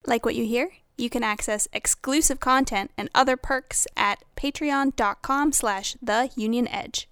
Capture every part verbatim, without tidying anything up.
Like what you hear? You can access exclusive content and other perks at patreon.com slash the Union Edge.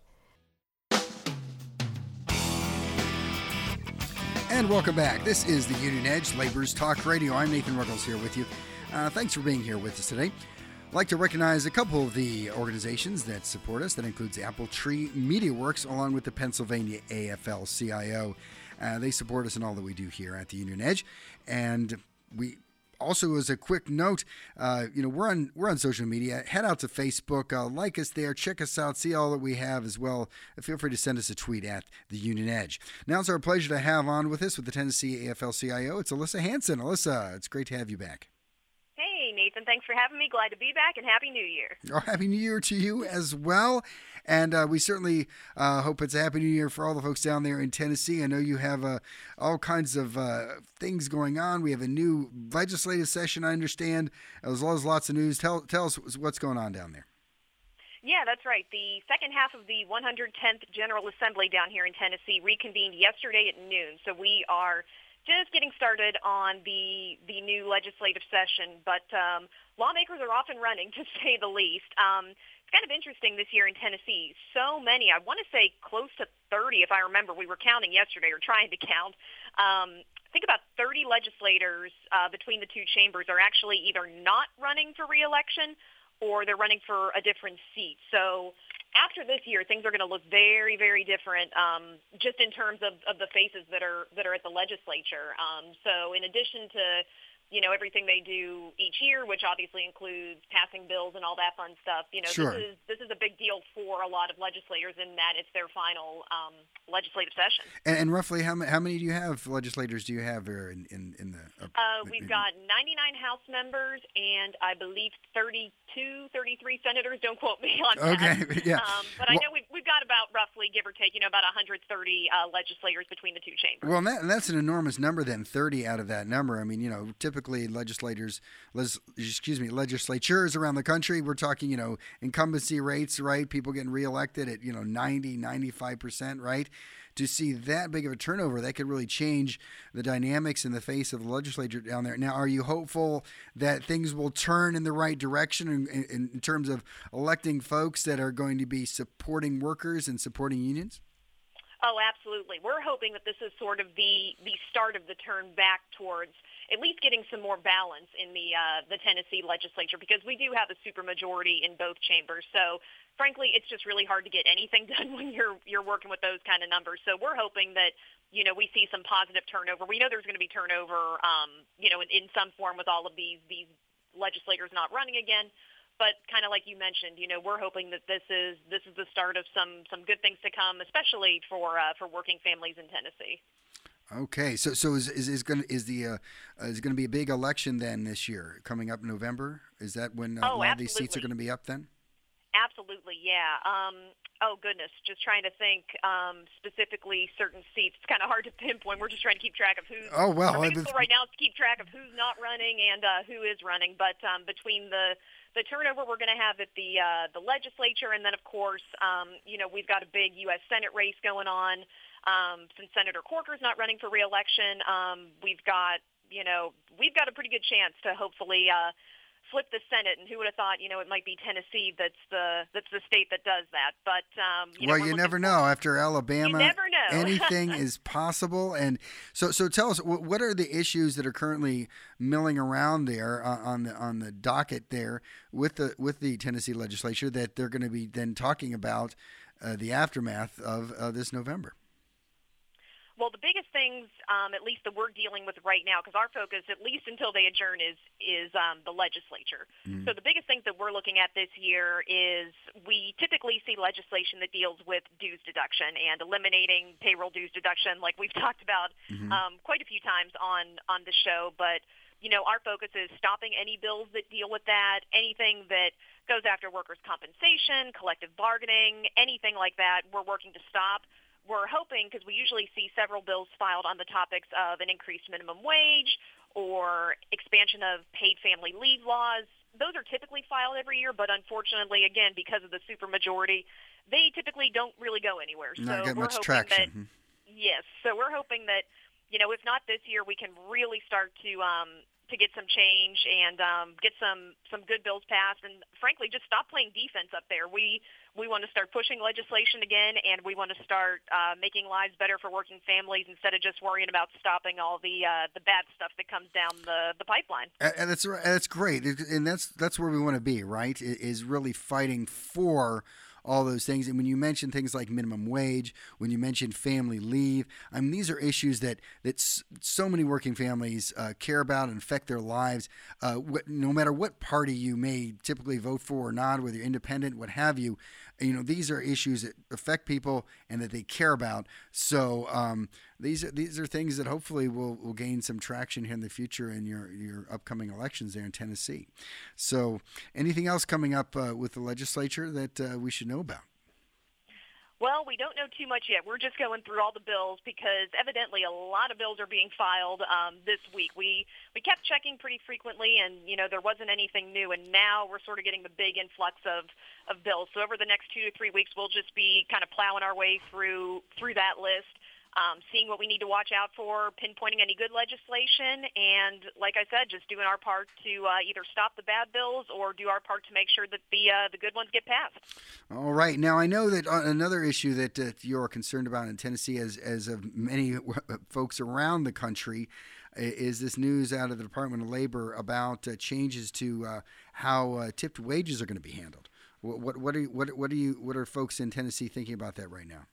And welcome back. This is the Union Edge, Labor's Talk Radio. I'm Nathan Ruggles here with you. Uh, thanks for being here with us today. I'd like to recognize a couple of the organizations that support us. That includes Apple Tree Media Works, along with the Pennsylvania A F L C I O. Uh, they support us in all that we do here at the Union Edge. And we also, as a quick note, uh, you know, we're on we're on social media. Head out to Facebook, uh, like us there, check us out, see all that we have as well. Feel free to send us a tweet at the Union Edge. Now it's our pleasure to have on with us with the Tennessee A F L C I O. It's Alyssa Hanson. Alyssa, it's great to have you back. Hey, Nathan. Thanks for having me. Glad to be back, and Happy New Year. Oh, Happy New Year to you as well. And uh, we certainly uh, hope it's a Happy New Year for all the folks down there in Tennessee. I know you have uh, all kinds of uh, things going on. We have a new legislative session, I understand, as well as lots of news. Tell, tell us what's going on down there. Yeah, that's right. The second half of the one hundred tenth General Assembly down here in Tennessee reconvened yesterday at noon. So we are just getting started on the the new legislative session, but um, lawmakers are off and running, to say the least. Um, it's kind of interesting this year in Tennessee. So many, I want to say close to thirty, if I remember. We were counting yesterday, or trying to count. Um, I think about thirty legislators uh, between the two chambers are actually either not running for re-election or they're running for a different seat. So after this year, things are going to look very, very different, um, just in terms of, of the faces that are that are at the legislature. Um, so in addition to, you know, everything they do each year, which obviously includes passing bills and all that fun stuff, you know, sure. this is this is a big deal for a lot of legislators in that it's their final um, legislative session. And, and roughly how many, how many do you have, legislators do you have there in, in, in the... Uh, uh, we've got ninety-nine House members and I believe thirty-two, thirty-three senators. Don't quote me on that. Okay, yeah. Um, but well, I know we've, we've got about roughly, give or take, you know, about one hundred thirty uh, legislators between the two chambers. Well, and, that, and that's an enormous number then, thirty out of that number. I mean, you know, typically legislators, les, excuse me, legislatures around the country, we're talking, you know, incumbency rates, right? People getting reelected at, you know, ninety, ninety-five percent, right? To see that big of a turnover, that could really change the dynamics in the face of the legislature down there. Now, are you hopeful that things will turn in the right direction in, in, in terms of electing folks that are going to be supporting workers and supporting unions? Oh, absolutely. We're hoping that this is sort of the, the start of the turn back towards at least getting some more balance in the uh, the Tennessee legislature, because we do have a supermajority in both chambers. So, frankly, it's just really hard to get anything done when you're you're working with those kind of numbers. So we're hoping that, you know, we see some positive turnover. We know there's going to be turnover, um, you know, in, in some form with all of these these legislators not running again. But kind of like you mentioned, you know, we're hoping that this is this is the start of some some good things to come, especially for uh, for working families in Tennessee. Okay, so so is is, is going is the uh, uh, is going to be a big election then this year coming up in November? Is that when uh, oh, a lot absolutely. of these seats are going to be up then? Absolutely, yeah. Um, oh goodness, just trying to think um, specifically certain seats. It's kind of hard to pinpoint. We're just trying to keep track of who's. Oh well, our biggest goal right now is to keep track of who's not running and uh, who is running. But um, between the the turnover we're going to have at the uh, the legislature, and then of course, um, you know, we've got a big U S Senate race going on. Um, since Senator Corker's not running for re-election, um, we've got, you know, we've got a pretty good chance to hopefully uh, flip the Senate. And who would have thought, you know, it might be Tennessee that's the that's the state that does that. But um, you well, know, you never know. After Alabama, you never know. anything is possible. And so, so tell us, what are the issues that are currently milling around there on the on the docket there with the with the Tennessee legislature that they're going to be then talking about uh, the aftermath of uh, this November? Well, the biggest things, um, at least that we're dealing with right now, because our focus, at least until they adjourn, is is um, the legislature. Mm. So the biggest things that we're looking at this year is we typically see legislation that deals with dues deduction and eliminating payroll dues deduction, like we've talked about mm-hmm. um, quite a few times on, on the show. But, you know, our focus is stopping any bills that deal with that, anything that goes after workers' compensation, collective bargaining, anything like that, we're working to stop. We're hoping, because we usually see several bills filed on the topics of an increased minimum wage or expansion of paid family leave laws. Those are typically filed every year, but unfortunately, again, because of the supermajority, they typically don't really go anywhere. Not so get we're much hoping traction. that, yes, so we're hoping that, you know, if not this year, we can really start to um, to get some change and um, get some, some good bills passed, and frankly, just stop playing defense up there. We we want to start pushing legislation again, and we want to start uh, making lives better for working families instead of just worrying about stopping all the uh, the bad stuff that comes down the, the pipeline. And that's that's great, and that's that's where we want to be, right? Is really fighting for all those things. And when you mention things like minimum wage, when you mention family leave, I mean, these are issues that, that so many working families uh, care about and affect their lives. Uh, what, no matter what party you may typically vote for or not, whether you're independent, what have you, you know, these are issues that affect people and that they care about. So um, these are these are things that hopefully will, will gain some traction here in the future in your, your upcoming elections there in Tennessee. So anything else coming up uh, with the legislature that uh, we should know about? Well, we don't know too much yet. We're just going through all the bills because evidently a lot of bills are being filed um, this week. We we kept checking pretty frequently, and you know there wasn't anything new. And now we're sort of getting the big influx of, of bills. So over the next two to three weeks, we'll just be kind of plowing our way through through that list. Um, seeing what we need to watch out for, pinpointing any good legislation, and like I said, just doing our part to uh, either stop the bad bills or do our part to make sure that the uh, the good ones get passed. All right. Now, I know that another issue that uh, you're concerned about in Tennessee, as, as of many folks around the country, is this news out of the Department of Labor about uh, changes to uh, how uh, tipped wages are going to be handled. What, what, what, are you, what, what, are you, what are folks in Tennessee thinking about that right now?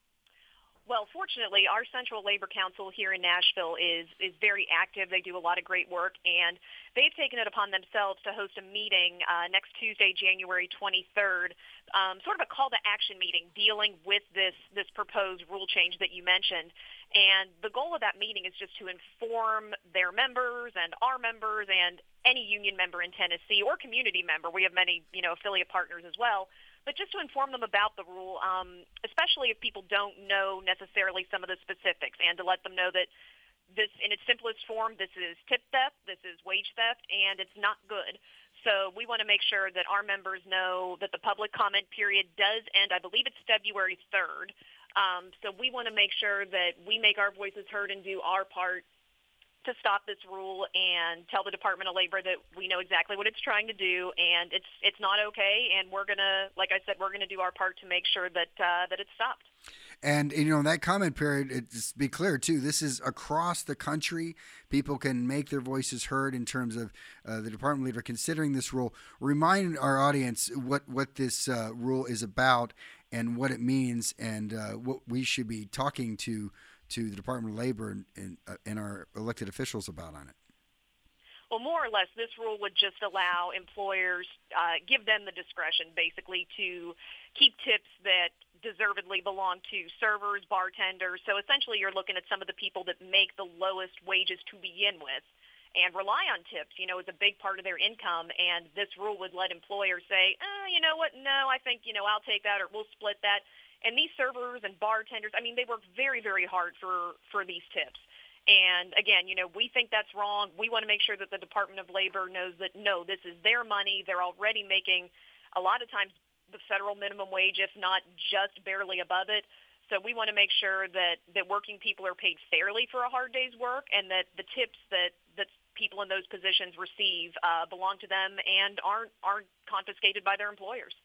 Well, fortunately, our Central Labor Council here in Nashville is is very active. They do a lot of great work, and they've taken it upon themselves to host a meeting uh, next Tuesday, January twenty-third, um, sort of a call to action meeting dealing with this this proposed rule change that you mentioned. And the goal of that meeting is just to inform their members and our members and any union member in Tennessee or community member. We have many, you know, affiliate partners as well. But just to inform them about the rule, um, especially if people don't know necessarily some of the specifics, and to let them know that this, in its simplest form, this is tip theft, this is wage theft, and it's not good. So we want to make sure that our members know that the public comment period does end, I believe it's February third. Um, so we want to make sure that we make our voices heard and do our part to stop this rule and tell the Department of Labor that we know exactly what it's trying to do, and it's it's not okay, and we're going to, like I said, we're going to do our part to make sure that uh, that it's stopped. And, you know, that comment period, it, just be clear, too, this is across the country. People can make their voices heard in terms of uh, the department leader considering this rule. Remind our audience what, what this uh, rule is about and what it means and uh, what we should be talking to to the Department of Labor and, and, uh, and our elected officials about on it. Well, more or less, this rule would just allow employers, uh, give them the discretion, basically, to keep tips that deservedly belong to servers, bartenders. So essentially, you're looking at some of the people that make the lowest wages to begin with and rely on tips, you know, as a big part of their income. And this rule would let employers say, oh, you know what, no, I think, you know, I'll take that or we'll split that. And these servers and bartenders, I mean, they work very, very hard for, for these tips. And, again, you know, we think that's wrong. We want to make sure that the Department of Labor knows that, no, this is their money. They're already making a lot of times the federal minimum wage, if not just barely above it. So we want to make sure that, that working people are paid fairly for a hard day's work and that the tips that, that people in those positions receive uh, belong to them and aren't aren't confiscated by their employers.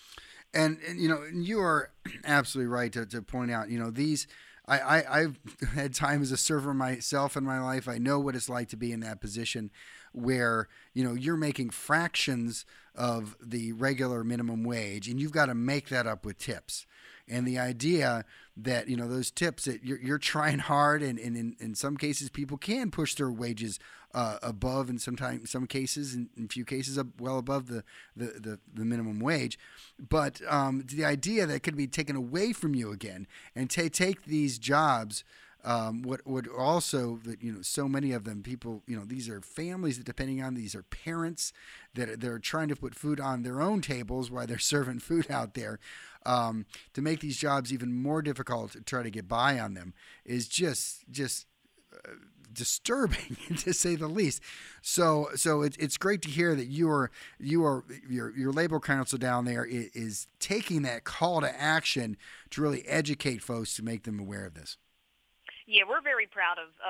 And, and, you know, you are absolutely right to, to point out, you know, these, I, I, I've had time as a server myself in my life. I know what it's like to be in that position where, you know, you're making fractions of the regular minimum wage and you've got to make that up with tips. And the idea that, you know, those tips that you're, you're trying hard and, and in, in some cases people can push their wages uh, above and sometimes some cases, in, in few cases, up well above the, the, the, the minimum wage. But um, the idea that it could be taken away from you again and t- take these jobs Um, what would also that you know so many of them people you know these are families that depending on these are parents that are, they're trying to put food on their own tables while they're serving food out there um, to make these jobs even more difficult to try to get by on them is just just uh, disturbing to say the least. So so it, it's great to hear that you are you are your your labor council down there is, is taking that call to action to really educate folks to make them aware of this. Yeah, we're very proud of, of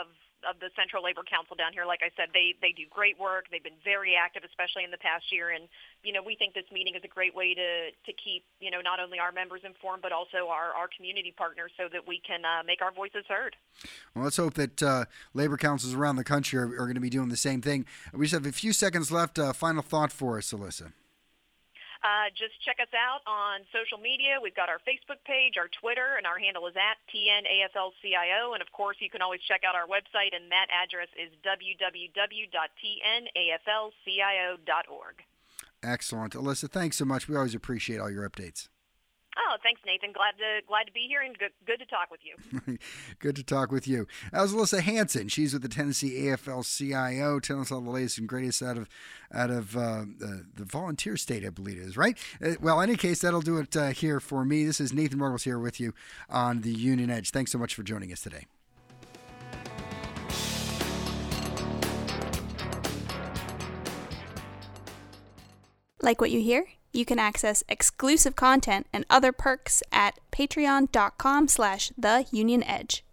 of the Central Labor Council down here. Like I said, they, they do great work. They've been very active, especially in the past year. And, you know, we think this meeting is a great way to, to keep, you know, not only our members informed, but also our, our community partners so that we can uh, make our voices heard. Well, let's hope that uh, labor councils around the country are, are going to be doing the same thing. We just have a few seconds left. Uh, final thought for us, Alyssa. Uh, just check us out on social media. We've got our Facebook page, our Twitter, and our handle is at T N A F L C I O. And, of course, you can always check out our website, and that address is w w w dot T N A F L C I O dot org. Excellent. Alyssa, thanks so much. We always appreciate all your updates. Oh, thanks, Nathan. Glad to glad to be here and good, good to talk with you. Good to talk with you. That was Alyssa Hanson. She's with the Tennessee A F L C I O, telling us all the latest and greatest out of out of uh, the, the volunteer state, I believe it is, right? Uh, well, in any case, that'll do it uh, here for me. This is Nathan Ruggles here with you on the Union Edge. Thanks so much for joining us today. Like what you hear? You can access exclusive content and other perks at patreon.com slash the Union Edge.